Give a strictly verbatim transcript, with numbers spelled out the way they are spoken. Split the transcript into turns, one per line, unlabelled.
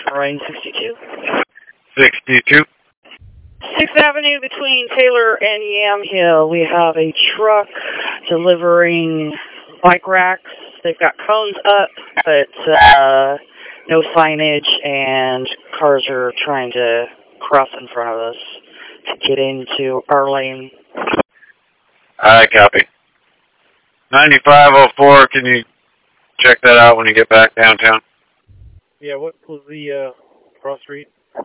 Ryan sixty-two.
sixty-two.
sixth Avenue between Taylor and Yamhill. We have a truck delivering bike racks. They've got cones up, but uh, no signage, and cars are trying to cross in front of us to get into our lane.
I copy. ninety-five oh four, can you check that out when you get back downtown?
Yeah, what was the uh, cross street?